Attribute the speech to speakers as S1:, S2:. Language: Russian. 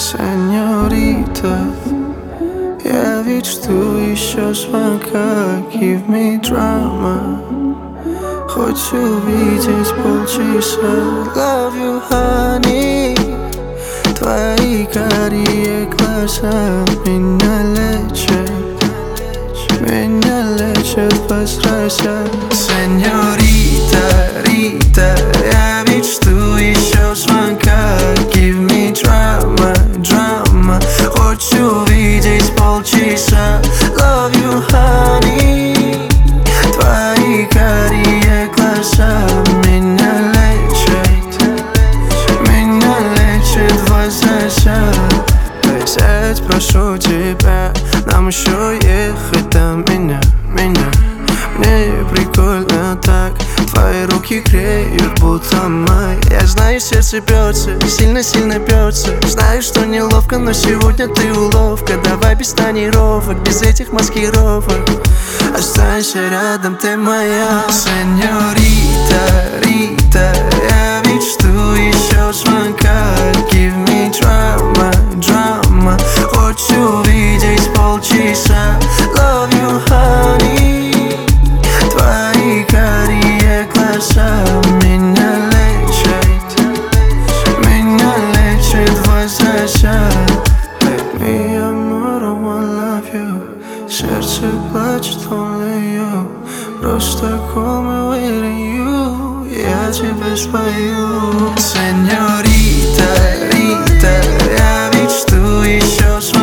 S1: Сеньорита, я ведь жду еще звонка. Give me drama, хоть увидеть полчаса. Love you, honey, твои карие глаза меня лечат, возвращают. Сеньорита, Рита, я ведь жду еще звонка. Give me drama, drama, хоть увидеть полчаса. Love you, honey, твои карие глаза меня лечат, возвращают. Сядь, прошу тебя, нам еще ехать до меня. Мне прикольно так, твои руки греют, будто май. Я знаю, сердце бьется, сильно бьется. Знаю, что неловко, но сегодня ты уловка. Давай без тонировок, без этих маскировок. Останься рядом, ты моя. Сеньорита, Рита, я ведь жду еще звонка. Give me drama, drama, хоть увидеть полчаса. Love you, honey, твои карие глаза меня лечат, возвращают. Mi amor, I wanna love you. Сердце плачет, only you. Просто call me waiting you. Я тебе спою. Сеньорита, Рита, я ведь жду еще звонка.